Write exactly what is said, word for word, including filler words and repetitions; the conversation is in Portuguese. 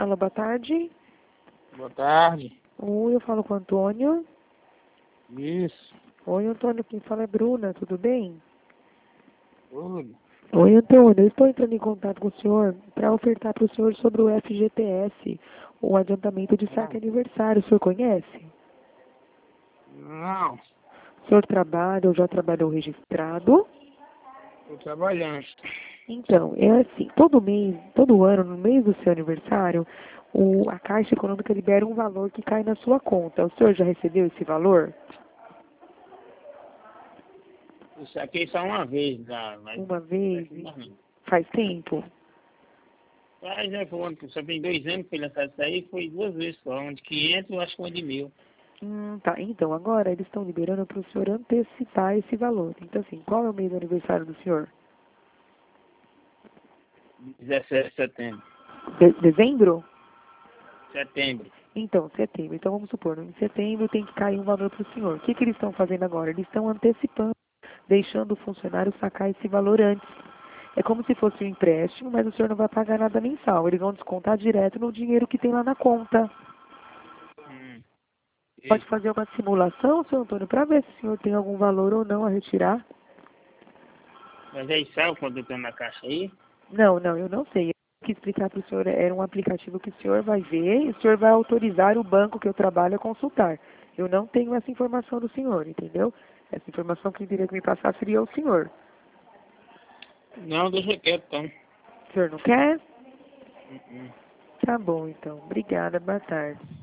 Alô, boa tarde. Boa tarde. Oi, eu falo com o Antônio. Isso. Oi, Antônio, quem fala é Bruna, tudo bem? Tudo. Oi, Antônio, eu estou entrando em contato com o senhor para ofertar para o senhor sobre o F G T S, o adiantamento de saque aniversário. O senhor conhece? Não, O senhor trabalha ou já trabalhou registrado? estou trabalhando. Então, é assim, todo mês, todo ano, no mês do seu aniversário, o, a Caixa Econômica libera um valor que cai na sua conta. O senhor já recebeu esse valor? Isso aqui só uma vez, já, mas Uma vez? não. Faz tempo? Mas já foi, só tem dois anos que ele lançado isso aí, foi duas vezes só, uma de quinhentos e acho que uma de mil. Hum, tá. Então, agora eles estão liberando para o senhor antecipar esse valor. Então, assim, qual é o mês do aniversário do senhor? dezessete de setembro. De dezembro? Setembro. Então, setembro. Então, vamos supor, em setembro tem que cair um valor para o senhor. O que, que eles estão fazendo agora? Eles estão antecipando, deixando o funcionário sacar esse valor antes. É como se fosse um empréstimo, mas o senhor não vai pagar nada mensal. Eles vão descontar direto no dinheiro que tem lá na conta. Hum. Pode Isso. fazer uma simulação, senhor Antônio, para ver se o senhor tem algum valor ou não a retirar? Mas aí sabe quando eu tô na caixa aí? Não, não, eu não sei. Eu quis explicar para o senhor, era um aplicativo que o senhor vai ver e o senhor vai autorizar o banco que eu trabalho a consultar. Eu não tenho essa informação do senhor, entendeu? Essa informação quem teria que me passar seria o senhor. Não, deixa quieto, então. O senhor não quer? Hum, hum. Tá bom, então. Obrigada, boa tarde.